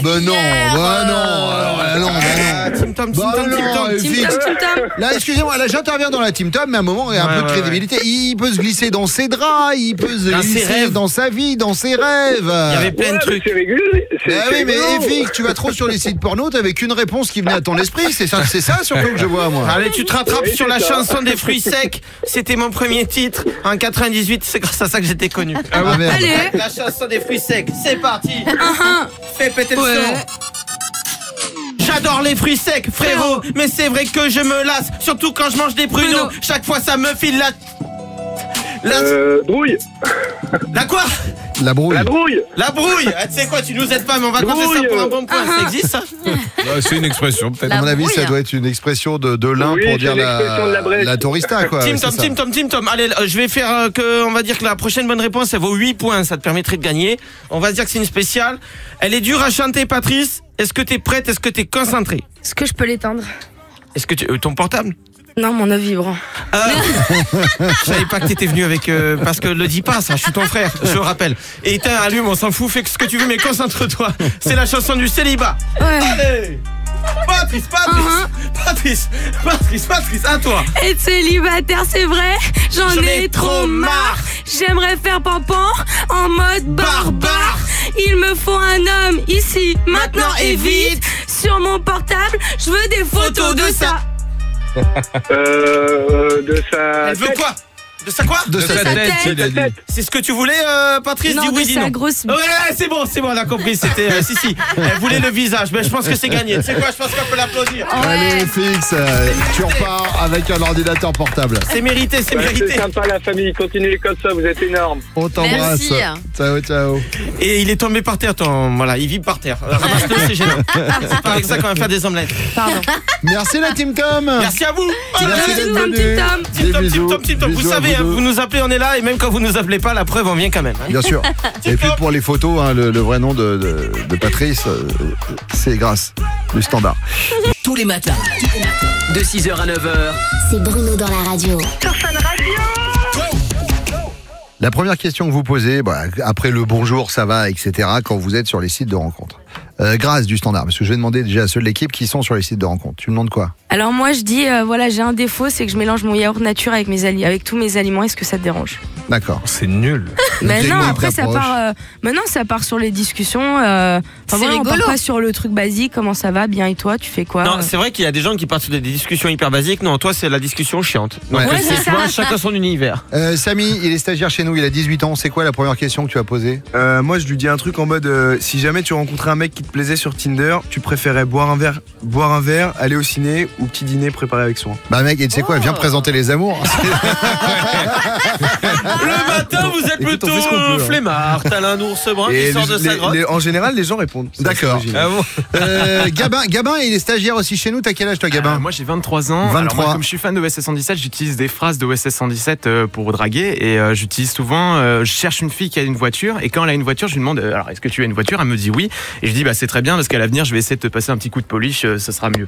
Team Tom. Là, excusez-moi, là j'interviens dans la Team Tom, mais à un moment, il y a un peu de crédibilité. Il peut se glisser dans ses draps, il peut se glisser dans sa vie, dans ses rêves. Il y avait plein de trucs. C'est rigolo. Oui, mais FX, tu vas trop sur les sites porno, t'avais qu'une réponse qui venait à ton esprit. C'est ça surtout que je vois, moi. Allez, tu te rattrapes sur la chanson des fruits secs. C'était mon premier titre en 98. C'est grâce à ça que j'étais connu. Allez. La chanson des fruits secs. C'est parti. Fais péter le son. J'adore les fruits secs, frérot. Mais c'est vrai que je me lasse, surtout quand je mange des pruneaux. Chaque fois, ça me file la brouille. La quoi? La brouille. La brouille. Tu sais quoi, tu nous aides pas, mais on va compter ça pour un bon point. Ça existe, ça? C'est une expression, peut-être. À mon avis, ça doit être une expression de l'un pour dire la tourista, quoi. Team Tom. Allez, je vais faire on va dire que la prochaine bonne réponse, elle vaut 8 points. Ça te permettrait de gagner. On va se dire que c'est une spéciale. Elle est dure à chanter, Patrice. Est-ce que t'es prête? Est-ce que t'es concentrée? Est-ce que je peux l'éteindre? Est-ce que ton portable? Non, mon œuf vibrant. Je savais pas que t'étais venu avec... parce que le dis pas, ça, je suis ton frère, je le rappelle. Et éteins, allume, on s'en fout, fais ce que tu veux, mais concentre-toi. C'est la chanson du célibat. Ouais. Allez Patrice, à toi. Être célibataire, c'est vrai, j'en ai trop marre. J'aimerais faire pampan en mode barbare. Il me faut un homme ici, maintenant et vite. Sur mon portable, je veux des photos de ça. De sa... Elle veut quoi? De sa quoi? De sa tête, il a dit. C'est ce que tu voulais, Patrice? Non, dis oui, de dis sa non. grosse... Ouais, c'est bon, on a compris. C'était si. Elle voulait le visage, mais je pense que c'est gagné. Tu sais quoi? Je pense qu'on peut l'applaudir. Allez, FX, tu repars avec un ordinateur portable. C'est mérité. C'est sympa, la famille. Continuez comme ça, vous êtes énorme. On t'embrasse. Merci. Ciao. Et il est tombé par terre, voilà, il vibre par terre. Ramasse-le, c'est gênant. C'est pas avec ça qu'on va faire des omelettes. Pardon. Merci la Team Tom. Merci à vous. Merci d'être venu. Team Tom. Vous savez, vous nous appelez, on est là, et même quand vous nous appelez pas, la preuve, on vient quand même. Bien sûr. Et puis pour les photos, le vrai nom de Patrice, c'est Grâce, du Standard. Tous les matins, de 6h à 9h. C'est Bruno dans la radio. La première question que vous posez, après le bonjour, ça va, etc., quand vous êtes sur les sites de rencontres. Grâce du Standard, parce que je vais demander déjà à ceux de l'équipe qui sont sur les sites de rencontres. Tu me demandes quoi? Alors moi je dis, j'ai un défaut, c'est que je mélange mon yaourt nature avec tous mes aliments. Est-ce que ça te dérange? D'accord. C'est nul. Mais non, après ça part. Maintenant ça part sur les discussions. On part pas sur le truc basique. Comment ça va? Bien, et toi, tu fais quoi? Non, c'est vrai qu'il y a des gens qui partent sur des discussions hyper basiques. Non, toi c'est la discussion chiante. Donc c'est ça. Chacun son univers. Samy, il est stagiaire chez nous, il a 18 ans. C'est quoi la première question que tu as posée? Moi je lui dis un truc en mode si jamais tu rencontrais un mec qui te plaisait sur Tinder, tu préférais boire un verre, aller au ciné ou petit dîner préparé avec soin? Mec, et tu sais quoi, viens présenter les amours. Le matin, vous êtes Écoute, on plutôt fait ce qu'on peut, hein. flemmard. T'as un ours brun qui Et sort de sa grotte. en général, les gens répondent. D'accord. Ah bon Gabin, il est stagiaire aussi chez nous. T'as quel âge toi, Gabin? Moi j'ai 23 ans. 23. Alors, moi, comme je suis fan de OSS 117, j'utilise des phrases de OSS 117 pour draguer et j'utilise souvent. Je cherche une fille qui a une voiture et quand elle a une voiture, je lui demande alors est-ce que tu as une voiture? Elle me dit oui et je dis bah c'est très bien parce qu'à l'avenir je vais essayer de te passer un petit coup de polish, ça sera mieux.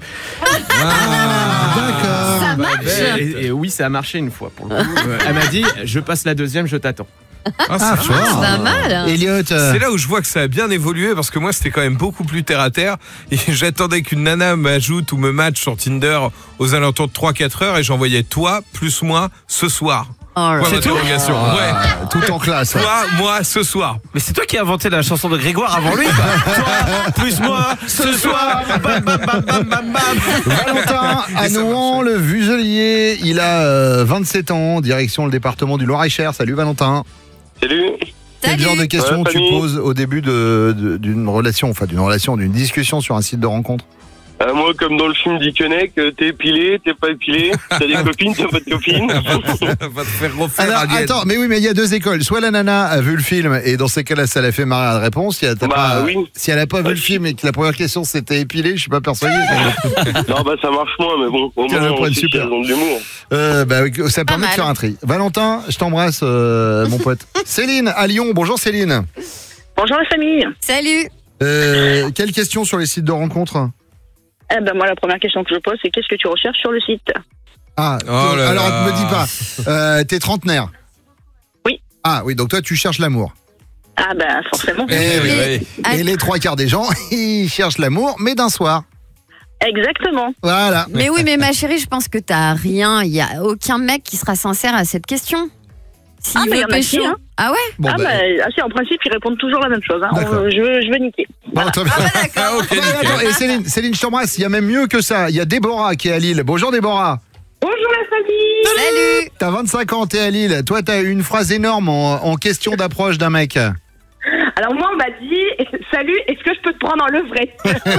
D'accord. Ça marche. Et oui, ça a marché une fois pour le coup. Elle m'a dit je passe la deuxième, je t'attends. C'est pas mal. Elliot, C'est là où je vois que ça a bien évolué parce que moi c'était quand même beaucoup plus terre à terre et j'attendais qu'une nana m'ajoute ou me matche sur Tinder aux alentours de 3-4 heures et j'envoyais toi plus moi ce soir. Oh, Point c'est tout d'interrogation. Ouais. tout en classe. Toi, moi ce soir. Mais c'est toi qui as inventé la chanson de Grégoire avant lui. Toi, plus moi, ce soir. Bam, bam, bam, bam, bam, bam. Valentin à Nouan, le Vuselier. Il a 27 ans, direction le département du Loir-et-Cher. Salut Valentin. Salut. Quel genre de questions Ouais, tu famille. poses au début d'une relation, d'une discussion sur un site de rencontre? Moi, comme dans le film d'Ikenek, t'es épilé, t'es pas épilé, t'as des copines, t'as pas de copines. Va te faire refaire. Alors, Ariel. attends, mais oui, mais il y a deux écoles. Soit la nana a vu le film et dans ces cas-là, ça l'a fait marrer à la réponse. Si elle a pas vu le film et que la première question c'était épilé, je suis pas persuadé. Non, bah ça marche moins, mais bon, au Tiens, moins le on prenne sait super. qu'elles ont de l'humour. Oui, ça permet de faire un tri. Valentin, je t'embrasse, mon pote. Céline, à Lyon. Bonjour Céline. Bonjour la famille. Salut. Quelle question sur les sites de rencontres? Moi, la première question que je pose, c'est qu'est-ce que tu recherches sur le site? Ah, Oh là alors là. ne me dis pas. T'es trentenaire? Oui. Ah oui, donc toi tu cherches l'amour. Ah forcément. Et les trois quarts des gens, ils cherchent l'amour, mais d'un soir. Exactement. Voilà. Mais oui, mais ma chérie, je pense que t'as rien. Il y a aucun mec qui sera sincère à cette question. S'il mais veut y en a pécho. qui, hein. Ah ouais? Bon, Si, en principe, ils répondent toujours la même chose. Hein. D'accord. Je veux niquer. Bon, très bien. Ah, ok, nickel. Attends, et Céline, je t'embrasse. Il y a même mieux que ça. Il y a Déborah qui est à Lille. Bonjour Déborah. Bonjour la famille. Salut. T'as 25 ans, t'es à Lille. Toi, t'as une phrase énorme en question d'approche d'un mec. Alors moi, on m'a dit, salut, est-ce que je peux te prendre en levrette?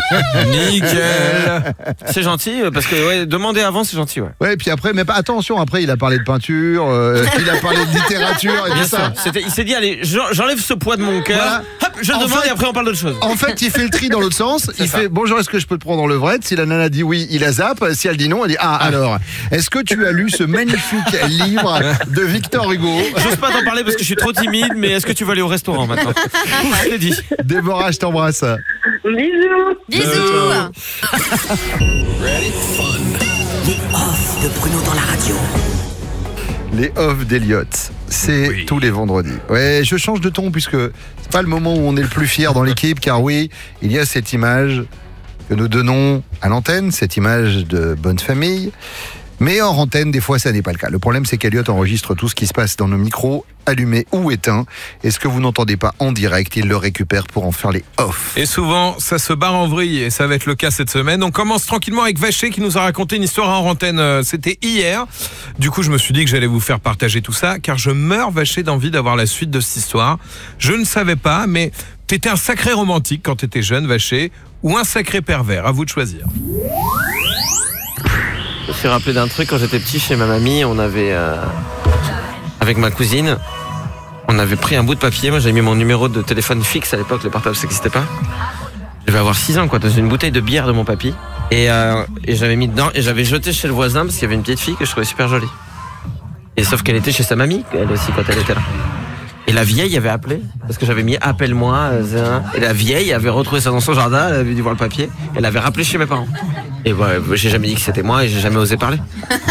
Nickel. C'est gentil parce que demander avant c'est gentil Ouais, puis après, mais pas attention. Après, il a parlé de peinture, il a parlé de littérature et Bien tout ça. sûr. Il s'est dit allez j'enlève ce poids de mon cœur. Voilà. Hop, je En demande fait- et après on parle d'autre chose. En fait, il fait le tri dans l'autre sens. Il ça. fait bonjour, est-ce que je peux te prendre en levrette? Si la nana dit oui, il a zappe. Si elle dit non, elle dit alors. Est-ce que tu as lu ce magnifique livre de Victor Hugo? J'ose pas t'en parler parce que je suis trop timide, mais est-ce que tu vas aller au restaurant maintenant? Je l'ai dit. Déborah, je t'embrasse. Bisous. Bisous. Les off de Bruno dans la radio. Les off d'Eliott, c'est tous les vendredis. Ouais, je change de ton puisque c'est pas le moment où on est le plus fier dans l'équipe, car oui, il y a cette image que nous donnons à l'antenne, cette image de bonne famille. Mais hors antenne, des fois, ça n'est pas le cas. Le problème, c'est qu'Eliott enregistre tout ce qui se passe dans nos micros, allumés ou éteints. Et ce que vous n'entendez pas en direct, il le récupère pour en faire les off. Et souvent, ça se barre en vrille et ça va être le cas cette semaine. On commence tranquillement avec Vaché qui nous a raconté une histoire en antenne. C'était hier. Du coup, je me suis dit que j'allais vous faire partager tout ça car je meurs Vaché d'envie d'avoir la suite de cette histoire. Je ne savais pas, mais t'étais un sacré romantique quand t'étais jeune, Vaché, ou un sacré pervers. À vous de choisir. Je me suis rappelé d'un truc quand j'étais petit chez ma mamie. On avait avec ma cousine, on avait pris un bout de papier. Moi, j'avais mis mon numéro de téléphone fixe à l'époque. Le portable, ça n'existait pas. Je devais avoir 6 ans, quoi, dans une bouteille de bière de mon papy. Et j'avais mis dedans et j'avais jeté chez le voisin parce qu'il y avait une petite fille que je trouvais super jolie. Et sauf qu'elle était chez sa mamie, elle aussi, quand elle était là. Et la vieille avait appelé, parce que j'avais mis appelle-moi. Et la vieille avait retrouvé ça dans son jardin, elle avait dû voir le papier. Elle avait rappelé chez mes parents. Et j'ai jamais dit que c'était moi et j'ai jamais osé parler.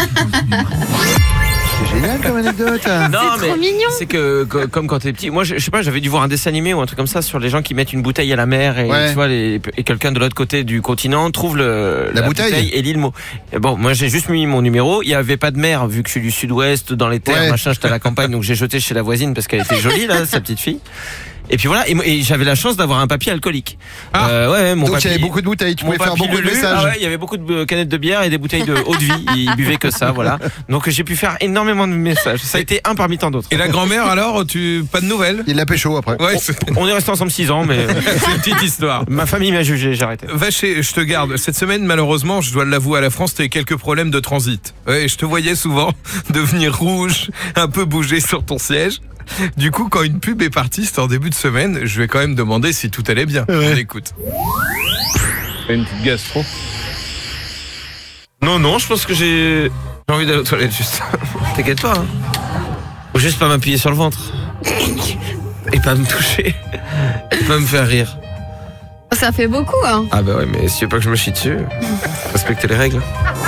C'est génial comme anecdote. Non, C'est trop mignon. C'est que comme quand t'es petit, moi je sais pas, j'avais dû voir un dessin animé ou un truc comme ça sur les gens qui mettent une bouteille à la mer et Ouais. tu vois et quelqu'un de l'autre côté du continent trouve la bouteille et lit le mot. Et bon, moi j'ai juste mis mon numéro, il y avait pas de mer vu que je suis du sud-ouest dans les terres, Ouais. machin, j'étais à la campagne donc j'ai jeté chez la voisine parce qu'elle était jolie là, sa petite fille. Et puis voilà, et j'avais la chance d'avoir un papy alcoolique. Ouais, donc il y avait beaucoup de bouteilles, tu pouvais faire beaucoup de messages. Il y avait beaucoup de canettes de bière et des bouteilles de eau de vie. Il buvait que ça, voilà. Donc j'ai pu faire énormément de messages. Ça a été un parmi tant d'autres. Et la grand-mère alors, pas de nouvelles? Il l'a pécho après. Ouais, on est resté ensemble 6 ans, mais c'est une petite histoire. Ma famille m'a jugé, j'ai arrêté. Vacher, je te garde. Cette semaine, malheureusement, je dois l'avouer à la France, t'as eu quelques problèmes de transit. Ouais, je te voyais souvent devenir rouge, un peu bouger sur ton siège. Du coup, quand une pub est partie, c'était en début de semaine, je vais quand même demander si tout allait bien. Ouais. On écoute. Une petite gastro. Non, je pense que j'ai envie d'aller aux toilettes juste. T'inquiète pas. Hein. Faut juste pas m'appuyer sur le ventre. Et pas me toucher. Et pas me faire rire. Ça fait beaucoup, hein. Ah bah ouais, mais si tu veux pas que je me chie dessus, respectez les règles.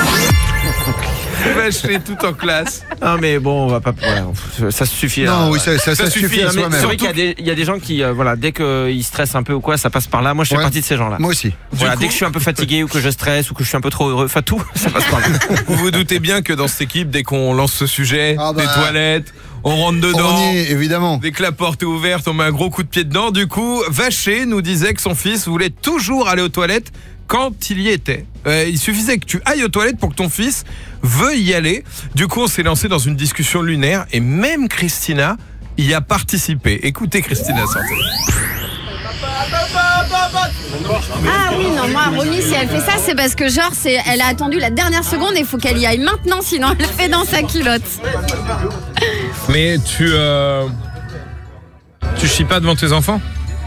Vacher tout en classe. Ah mais bon, on va pas. Voilà, ça suffit. Non, là, oui, ça suffit à soi-même. C'est vrai qu'il y a des gens qui, voilà, dès qu'ils stressent un peu ou quoi, ça passe par là. Moi, je fais partie de ces gens-là. Moi aussi. Voilà, dès que je suis un peu fatigué ou que je stresse ou que je suis un peu trop heureux, enfin tout, ça passe par là. Vous vous doutez bien que dans cette équipe, dès qu'on lance ce sujet, des toilettes, on rentre dedans. On y est, évidemment. Dès que la porte est ouverte, on met un gros coup de pied dedans. Du coup, Vacher nous disait que son fils voulait toujours aller aux toilettes quand il y était. Il suffisait que tu ailles aux toilettes pour que ton fils veuille y aller. Du coup, on s'est lancé dans une discussion lunaire et même Christina y a participé. Écoutez Christina, sortez. Ah oui, non, moi, Romy, si elle fait ça, c'est parce que genre, elle a attendu la dernière seconde et il faut qu'elle y aille maintenant, sinon elle le fait dans sa culotte. Mais tu chies pas devant tes enfants?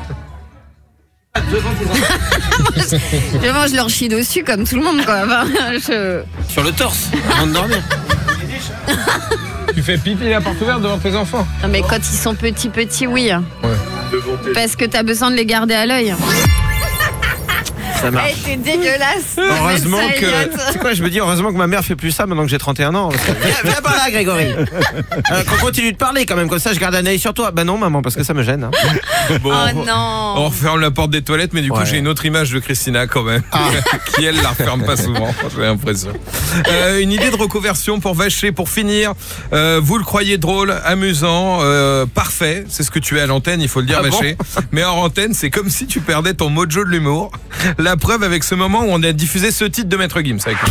Je leur chie dessus comme tout le monde, quoi. Enfin, Sur le torse, avant de dormir. Tu fais pipi la porte ouverte devant tes enfants? Non, mais quand ils sont petits, oui. Ouais. Parce que t'as besoin de les garder à l'œil. Ça marche. T'es dégueulasse. Heureusement que. C'est quoi, je me dis, heureusement que ma mère fait plus ça maintenant que j'ai 31 ans. Viens par là, Grégory. Qu'on continue de parler quand même, comme ça je garde un œil sur toi. Bah non, maman, parce que ça me gêne. Hein. Bon, non. On referme la porte des toilettes, mais du coup, j'ai une autre image de Christina quand même. Qui elle la referme pas souvent, j'ai l'impression. Une idée de reconversion pour Vacher, pour finir. Vous le croyez drôle, amusant, parfait. C'est ce que tu es à l'antenne, il faut le dire, Vacher. Mais hors antenne, c'est comme si tu perdais ton mojo de l'humour. La preuve avec ce moment où on a diffusé ce titre de Maître Gims avec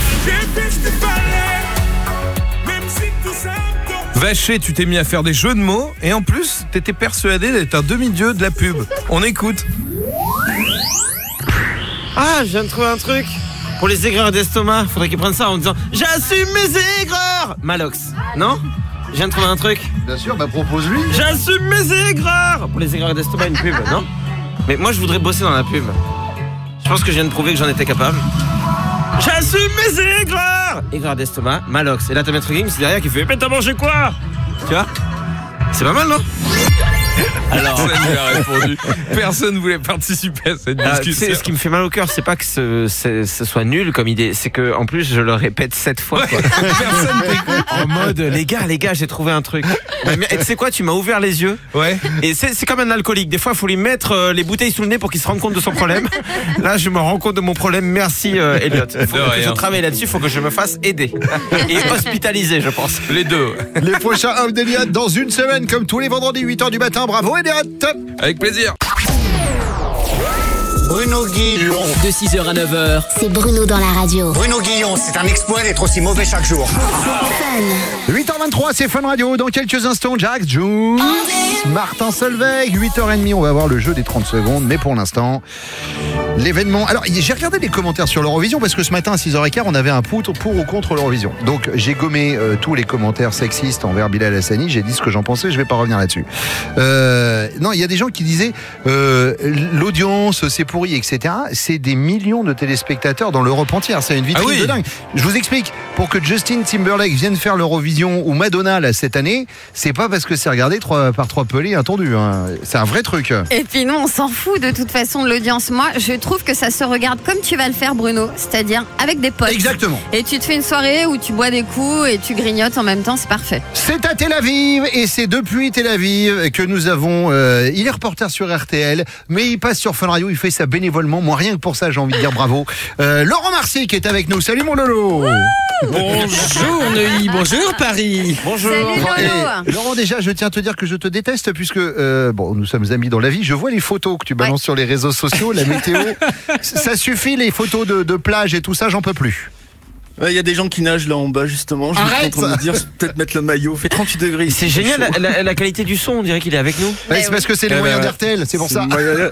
Vacher, tu t'es mis à faire des jeux de mots et en plus, t'étais persuadé d'être un demi-dieu de la pub. On écoute. Ah, je viens de trouver un truc. Pour les aigreurs d'estomac, faudrait qu'ils prennent ça en disant « J'assume mes aigreurs !» Malox, non? Je viens de trouver un truc. Bien sûr, bah propose-lui. J'assume mes aigreurs! Pour les aigreurs d'estomac, une pub, non? Mais moi, je voudrais bosser dans la pub. Je pense que je viens de prouver que j'en étais capable. J'assume mes aigreurs! Aigreurs d'estomac, Malox. Et là, t'as Maître Gims derrière qui fait « Mais t'as mangé quoi ?» Tu vois? C'est pas mal, non? Alors, personne lui a répondu. Personne ne voulait participer à cette discussion. Ce qui me fait mal au cœur, c'est pas que ce soit nul comme idée, c'est que en plus je le répète 7 fois. Quoi. Personne t'écoute. En mode les gars, j'ai trouvé un truc. Et tu sais quoi, tu m'as ouvert les yeux. Ouais. Et c'est comme un alcoolique. Des fois, il faut lui mettre les bouteilles sous le nez pour qu'il se rende compte de son problème. Là, je me rends compte de mon problème. Merci, Elliot. Il faut que je travaille là-dessus. Il faut que je me fasse aider et hospitaliser, je pense. Les deux. Les prochains Off d'Elliot dans une semaine, comme tous les vendredis 8h du matin. Bravo Elliot. Avec plaisir. Bruno Guillon. De 6h à 9h. C'est Bruno dans la radio. Bruno Guillon, c'est un exploit d'être aussi mauvais chaque jour. 8h23, c'est Fun Radio. Dans quelques instants, Jack Jones, Martin Solveig. 8h30, on va voir le jeu des 30 secondes. Mais pour l'instant, l'événement. Alors, j'ai regardé les commentaires sur l'Eurovision parce que ce matin à 6h15, on avait un pour ou contre l'Eurovision. Donc, j'ai gommé tous les commentaires sexistes envers Bilal Hassani. J'ai dit ce que j'en pensais, je vais pas revenir là-dessus. Non, il y a des gens qui disaient l'audience, c'est pourri, etc. C'est des millions de téléspectateurs dans l'Europe entière. C'est une vitrine de dingue. Je vous explique. Pour que Justin Timberlake vienne faire l'Eurovision ou Madonna là, cette année, c'est pas parce que c'est regardé par 3 pelés attendus. Hein. C'est un vrai truc. Et puis nous, on s'en fout de toute façon de l'audience. Moi, je trouve que ça se regarde comme tu vas le faire, Bruno, c'est-à-dire avec des potes. Exactement. Et tu te fais une soirée où tu bois des coups et tu grignotes en même temps, c'est parfait. C'est à Tel Aviv et c'est depuis Tel Aviv que nous avons. Il est reporter sur RTL, mais il passe sur Fun Radio. Il fait ça bénévolement. Moi, rien que pour ça, j'ai envie de dire bravo. Laurent Marcy qui est avec nous. Salut mon Lolo. Bonjour Neuilly, bonjour Paris. Bonjour. Salut Lolo. Laurent, déjà, je tiens à te dire que je te déteste puisque nous sommes amis dans la vie. Je vois les photos que tu balances sur les réseaux sociaux, la météo. Ça suffit, les photos de plage et tout ça, j'en peux plus. Il y a des gens qui nagent là en bas justement. Arrête. Je suis en train de me dire peut-être mettre le maillot. Il fait 38 degrés. C'est génial la qualité du son, on dirait qu'il est avec nous. C'est parce que c'est les moyens d'RTL, c'est pour ça.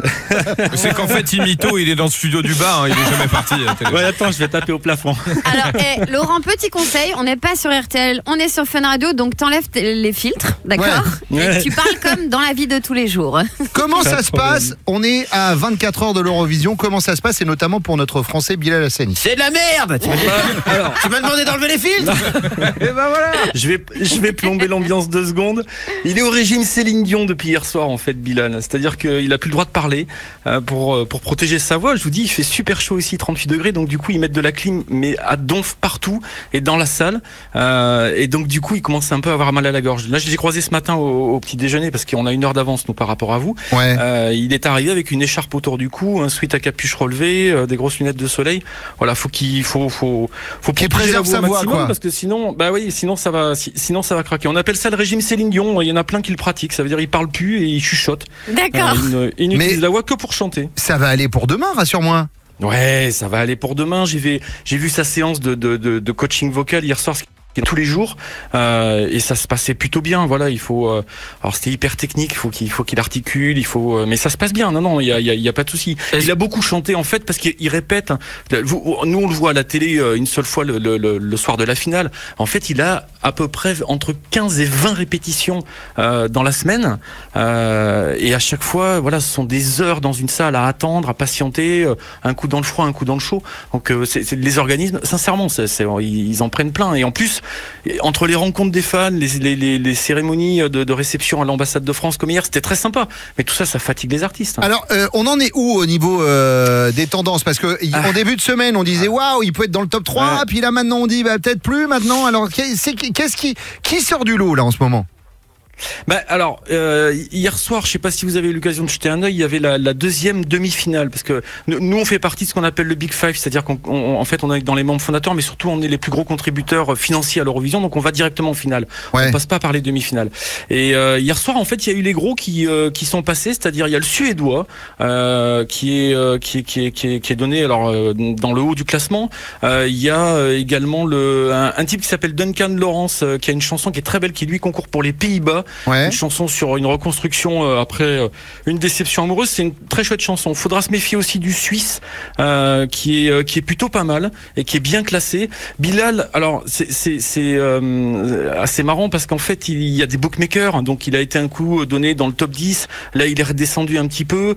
C'est qu'en fait, Imito, il est dans le studio du bar, il est jamais parti. Ouais, attends, je vais taper au plafond. Alors, Laurent, petit conseil, on n'est pas sur RTL, on est sur Fun Radio, donc t'enlèves les filtres, d'accord ? Ouais. Et tu parles comme dans la vie de tous les jours. Comment ça se passe ? On est à 24 heures de l'Eurovision. Comment ça se passe ? Et notamment pour notre Français Bilal Hassani. C'est de la merde. Alors, tu m'as demandé d'enlever les filtres. Et ben voilà. Je vais plomber l'ambiance 2 secondes. Il est au régime Céline Dion depuis hier soir en fait, Bilal. C'est-à-dire qu'il a plus le droit de parler pour protéger sa voix. Je vous dis, il fait super chaud ici, 38 degrés. Donc du coup, ils mettent de la clim mais à donf partout et dans la salle. Et donc du coup, il commence un peu à avoir mal à la gorge. Là, je l'ai croisé ce matin au petit déjeuner parce qu'on a 1 heure d'avance nous par rapport à vous. Ouais. Il est arrivé avec une écharpe autour du cou, un sweat à capuche relevée, des grosses lunettes de soleil. Voilà, faut qu'il préserve sa voix, quoi. Parce que sinon, sinon ça va craquer. On appelle ça le régime Céline Dion. Il y en a plein qui le pratiquent. Ça veut dire il parle plus et il chuchote. D'accord. Il n'utilise la voix que pour chanter. Ça va aller pour demain, rassure-moi. Ouais, ça va aller pour demain. J'ai vu sa séance de coaching vocal hier soir. Tous les jours et ça se passait plutôt bien. Voilà, il faut alors c'était hyper technique, il faut qu'il articule, mais ça se passe bien. Non, il y a pas de souci. Il a beaucoup chanté en fait parce qu'il répète. Nous on le voit à la télé une seule fois le soir de la finale. En fait, il a à peu près entre 15 et 20 répétitions dans la semaine et à chaque fois, voilà, ce sont des heures dans une salle à attendre, à patienter, un coup dans le froid, un coup dans le chaud. Donc c'est les organismes, sincèrement, ils en prennent plein et en plus entre les rencontres des fans, les cérémonies de réception à l'ambassade de France comme hier, c'était très sympa. Mais tout ça, ça fatigue les artistes. Alors, on en est où au niveau des tendances ? Parce que en début de semaine, on disait waouh, il peut être dans le top 3. Puis là, maintenant, on dit peut-être plus maintenant. Alors, qui sort du lot là en ce moment ? Alors hier soir, je sais pas si vous avez eu l'occasion de jeter un œil, il y avait la deuxième demi-finale parce que nous on fait partie de ce qu'on appelle le Big Five, c'est-à-dire qu'en fait on est dans les membres fondateurs, mais surtout on est les plus gros contributeurs financiers à l'Eurovision, donc on va directement en finale. On passe pas par les demi-finales. Et hier soir en fait il y a eu les gros qui sont passés, c'est-à-dire il y a le Suédois qui est donné alors dans le haut du classement. Il y a également un type qui s'appelle Duncan Lawrence qui a une chanson qui est très belle, qui lui concourt pour les Pays-Bas. Une chanson sur une reconstruction après une déception amoureuse. C'est une très chouette chanson. Faudra se méfier aussi du Suisse qui est plutôt pas mal et qui est bien classé. Bilal, alors c'est assez marrant parce qu'en fait il y a des bookmakers, donc il a été un coup donné dans le top 10. Là il est redescendu un petit peu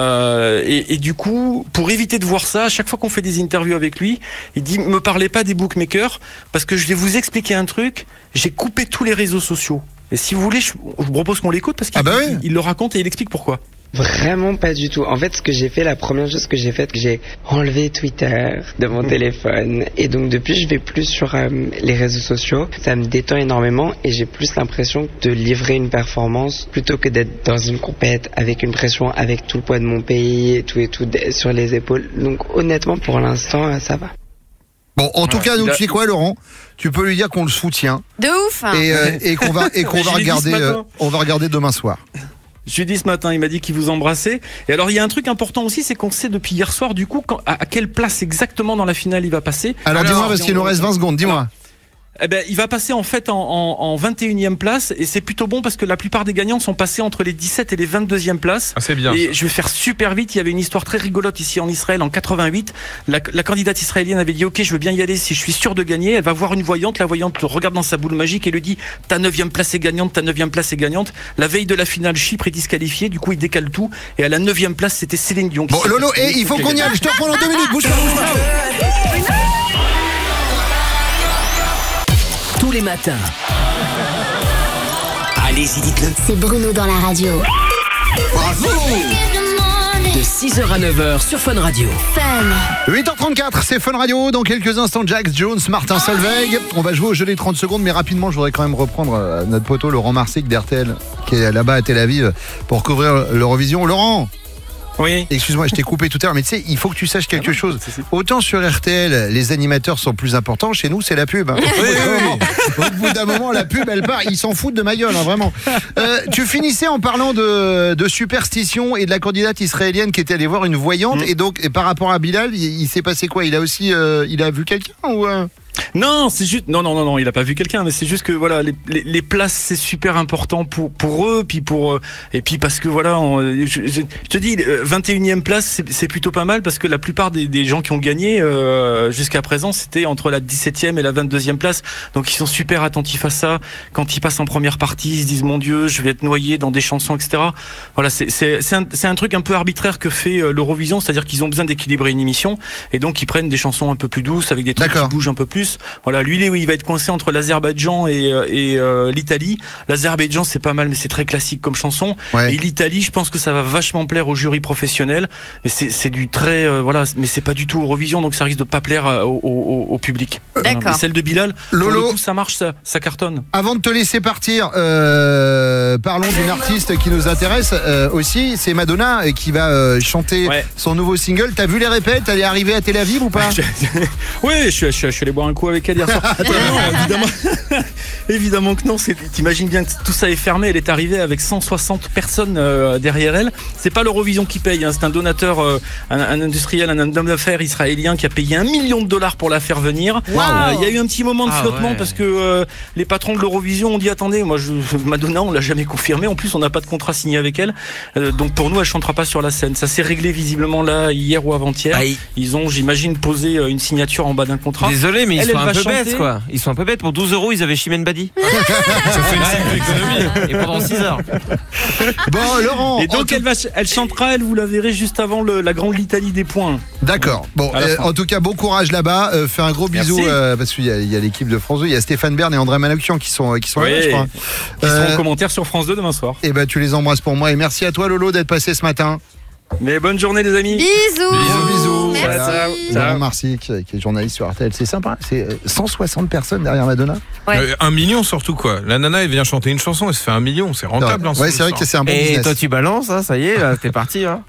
et du coup pour éviter de voir ça, à chaque fois qu'on fait des interviews avec lui, il dit me parlez pas des bookmakers parce que je vais vous expliquer un truc. J'ai coupé tous les réseaux sociaux. Et si vous voulez, je vous propose qu'on l'écoute parce qu'il le raconte et il explique pourquoi. Vraiment pas du tout. En fait, ce que j'ai fait, la première chose que j'ai faite, j'ai enlevé Twitter de mon téléphone. Et donc depuis, je vais plus sur les réseaux sociaux. Ça me détend énormément et j'ai plus l'impression de livrer une performance plutôt que d'être dans une compète avec une pression, avec tout le poids de mon pays et tout sur les épaules. Donc honnêtement, pour l'instant, ça va. Bon, en tout cas, nous, tu sais quoi, Laurent ? Tu peux lui dire qu'on le soutient. De ouf. Et qu'on va regarder, on va regarder demain soir. Je lui ai dit ce matin, il m'a dit qu'il vous embrassait. Et alors, il y a un truc important aussi, c'est qu'on sait depuis hier soir, du coup, à quelle place exactement dans la finale il va passer. Alors dis-moi, parce qu'il nous reste 20 secondes, dis-moi. Il va passer en fait en 21e place et c'est plutôt bon parce que la plupart des gagnants sont passés entre les 17 et les 22e places. C'est bien. Et je vais faire super vite. Il y avait une histoire très rigolote ici en Israël en 88. La candidate israélienne avait dit ok, je veux bien y aller si je suis sûr de gagner. Elle va voir une voyante. La voyante regarde dans sa boule magique et lui dit ta 9e place est gagnante, ta 9e place est gagnante. La veille de la finale, Chypre est disqualifié. Du coup, il décale tout et à la 9e place, c'était Céline Dion. Bon, Lolo, il faut qu'on y aille. Je te reprends dans 2 minutes. Bouge pas. Tous les matins. Allez-y, dites-le. C'est Bruno dans la radio. Bravo. De 6h à 9h sur Fun Radio. Fun. 8h34, c'est Fun Radio. Dans quelques instants, Jax Jones, Martin Solveig. On va jouer au jeu des 30 secondes, mais rapidement, je voudrais quand même reprendre notre poteau Laurent Marsic d'RTL, qui est là-bas à Tel Aviv pour couvrir l'Eurovision. Laurent, Oui. Excuse-moi, je t'ai coupé tout à l'heure, mais tu sais, il faut que tu saches quelque chose. Autant sur RTL, les animateurs sont plus importants, chez nous, c'est la pub. Au bout d'un moment, la pub, elle part, ils s'en foutent de ma gueule, vraiment. Tu finissais en parlant de superstition et de la candidate israélienne qui était allée voir une voyante, et donc, et par rapport à Bilal, il s'est passé quoi? Il a aussi, il a vu quelqu'un ou Non, c'est juste non, il a pas vu quelqu'un, mais c'est juste que voilà, les places c'est super important pour eux, puis et puis parce que voilà, je te dis 21e place c'est plutôt pas mal parce que la plupart des gens qui ont gagné jusqu'à présent, c'était entre la 17e et la 22e place. Donc ils sont super attentifs à ça. Quand ils passent en première partie, ils se disent mon Dieu, je vais être noyé dans des chansons, etc. Voilà, c'est un truc un peu arbitraire que fait l'Eurovision, c'est-à-dire qu'ils ont besoin d'équilibrer une émission et donc ils prennent des chansons un peu plus douces avec des trucs qui bougent un peu plus. Voilà, lui il va être coincé entre l'Azerbaïdjan et l'Italie. L'Azerbaïdjan c'est pas mal, mais c'est très classique comme chanson. Ouais. Et l'Italie, je pense que ça va vachement plaire au jury professionnel. Mais c'est du très voilà, mais c'est pas du tout Eurovision, donc ça risque de pas plaire au public. D'accord. Voilà. Celle de Bilal, Lolo, pour le coup, ça marche, ça cartonne. Avant de te laisser partir, parlons d'une artiste qui nous intéresse aussi. C'est Madonna qui va chanter son nouveau single. T'as vu les répètes? Elle est arrivée à Tel Aviv ou pas? Oui, je suis allé boire un coup avec elle hier soir. Non, évidemment que non. T'imagines bien que tout ça est fermé. Elle est arrivée avec 160 personnes derrière elle. C'est pas l'Eurovision qui paye, hein. C'est un donateur, un industriel, un homme d'affaires israélien qui a payé $1 million pour la faire venir. Il y a eu un petit moment de flottement parce que les patrons de l'Eurovision ont dit attendez, Madonna, on l'a jamais confirmé. En plus, on n'a pas de contrat signé avec elle. Donc pour nous, elle chantera pas sur la scène. Ça s'est réglé visiblement là hier ou avant-hier. Ils ont, j'imagine, posé une signature en bas d'un contrat. Désolé, mais ils sont un peu bêtes, quoi. Ils sont un peu bêtes. Pour 12 €, ils avaient Chimène Badi. Ça fait une sacrée économie. Et pendant 6 heures. Bon, Laurent. Et donc, elle chantera, vous la verrez juste avant la grande litanie des points. D'accord. Bon, en tout cas, bon courage là-bas. Fais un gros bisou parce qu'il y a l'équipe de France 2. Il y a Stéphane Bern et André Manoukian qui sont là, je crois. Qui seront en commentaire sur France 2 demain soir. Et tu les embrasses pour moi. Et merci à toi, Lolo, d'être passé ce matin. Mais bonne journée les amis. Bisous. Merci. Laurent Marcy qui est journaliste sur RTL. C'est sympa. C'est 160 personnes derrière Madonna. 1 million surtout quoi. La nana elle vient chanter une chanson, elle se fait 1 million. C'est rentable. Ouais, c'est vrai que c'est un bon business. Et toi tu balances, hein, ça y est, là, t'es parti. Hein.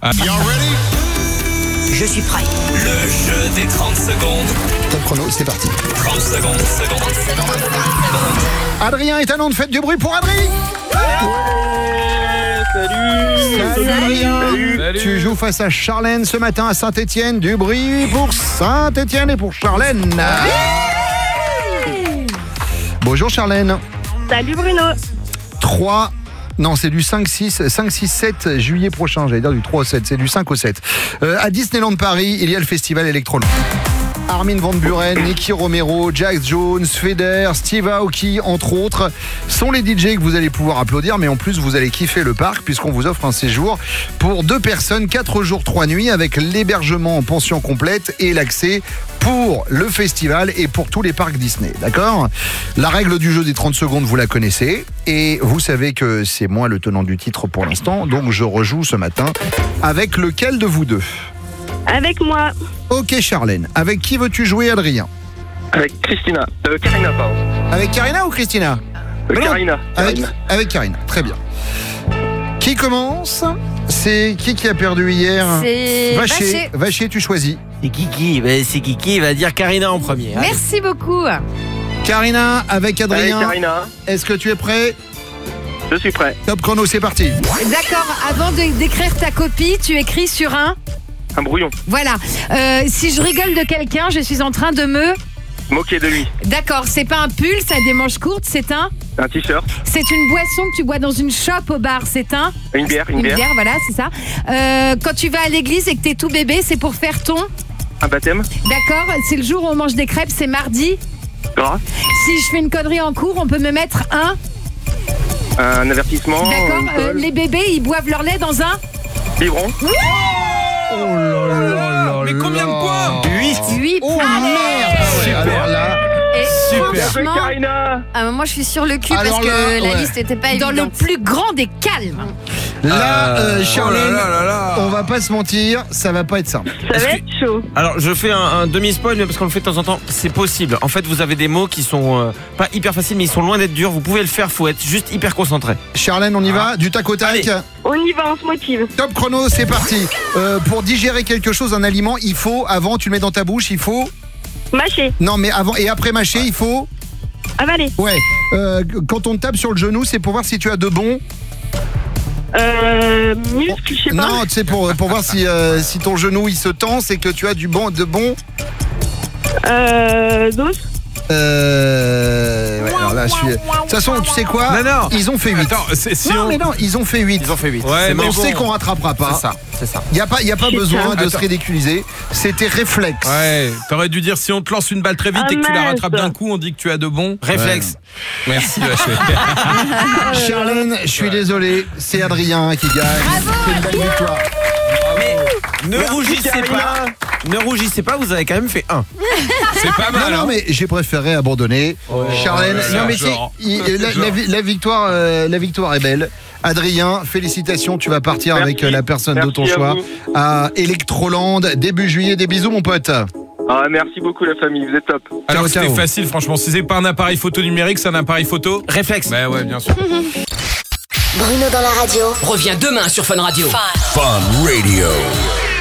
Je suis prêt. Le jeu des 30 secondes. Top chrono, c'est parti. 30 secondes. Adrien est un nom de fête du bruit pour Adrien. Salut Adrien. Salut. Tu joues face à Charlène ce matin à Saint-Etienne. Du bruit pour Saint-Etienne et pour Charlène. Bonjour Charlène. Salut Bruno. 3... Non, c'est du 5-6-7 juillet prochain. J'allais dire du 3 au 7. C'est du 5 au 7. À Disneyland Paris, il y a le festival Electroland. Armin van Buuren, Nicky Romero, Jax Jones, Feder, Steve Aoki, entre autres, sont les DJ que vous allez pouvoir applaudir, mais en plus vous allez kiffer le parc puisqu'on vous offre un séjour pour 2 personnes, 4 jours, 3 nuits avec l'hébergement en pension complète et l'accès pour le festival et pour tous les parcs Disney, d'accord? La règle du jeu des 30 secondes, vous la connaissez et vous savez que c'est moi le tenant du titre pour l'instant, donc je rejoue ce matin avec lequel de vous deux? Avec moi. Ok Charlène, avec qui veux-tu jouer Adrien? Avec Christina. Karina, pardon. Avec Karina ou Christina? Karina. Avec Karina, très bien. Qui commence? C'est qui a perdu hier? C'est Vacher. Vacher, tu choisis. C'est Kiki, c'est Kiki, il va dire Karina en premier. Merci beaucoup. Karina avec Adrien. Avec Karina. Est-ce que tu es prêt? Je suis prêt. Top chrono, c'est parti. D'accord, avant d'écrire ta copie, tu écris sur un brouillon. Voilà. Si je rigole de quelqu'un, je suis en train de me moquer de lui. D'accord, c'est pas un pull, ça a des manches courtes, c'est un t-shirt. C'est une boisson que tu bois dans une shop au bar, c'est une bière. Une bière, voilà, c'est ça. Quand tu vas à l'église et que t'es tout bébé, c'est pour faire un baptême. D'accord, c'est le jour où on mange des crêpes, c'est mardi. Gras. Si je fais une connerie en cours, on peut me mettre un avertissement. D'accord, les bébés, ils boivent leur lait dans un biberon. Oh là là. Mais combien de points? 8. Oh merde. Super. Super. Karina. Moi je suis sur le cul parce que la liste n'était pas évidente. Dans le plus grand des calmes. Là, Charlène, on va pas se mentir, ça va pas être simple. Ça va être chaud. Alors, je fais un demi-spoil, mais parce qu'on le fait de temps en temps, c'est possible. En fait, vous avez des mots qui sont pas hyper faciles, mais ils sont loin d'être durs. Vous pouvez le faire, faut être juste hyper concentré. Charlène, on y va, du tac au tac. Allez. On y va, on se motive. Top chrono, c'est parti. Pour digérer quelque chose, un aliment, il faut, avant, tu le mets dans ta bouche, il faut... Mâcher. Non, mais avant et après mâcher, il faut... Avaler. Ouais. Quand on te tape sur le genou, c'est pour voir si tu as de bons... muscles, je sais pas. Non, tu sais, pour voir si ton genou, il se tend, c'est que tu as de bons... Dos. Ouais, alors là, je suis... De toute façon, tu sais quoi? Non. Ils ont fait 8. Attends, mais non, ils ont fait 8. Ils ont fait 8. Ouais, mais on sait qu'on rattrapera pas. C'est ça. Il n'y a pas besoin de se ridiculiser. C'était réflexe. Ouais, t'aurais dû dire si on te lance une balle très vite et que tu la rattrapes d'un coup, on dit que tu as de bons réflexes. Ouais. Merci. Charlène, je suis désolé, c'est Adrien qui gagne. C'est une belle victoire. Ne rougissez pas, vous avez quand même fait 1. C'est pas mal. Non, mais j'ai préféré abandonner. Charlène, non mais la victoire est belle. Adrien, félicitations, tu vas partir avec la personne de ton choix à Electroland début juillet. Des bisous mon pote. Ah, merci beaucoup la famille, vous êtes top. Alors c'était facile franchement, si c'est pas un appareil photo numérique, c'est un appareil photo réflexe. Bah ouais, bien sûr. Bruno dans la radio revient demain sur Fun Radio. Fun Radio.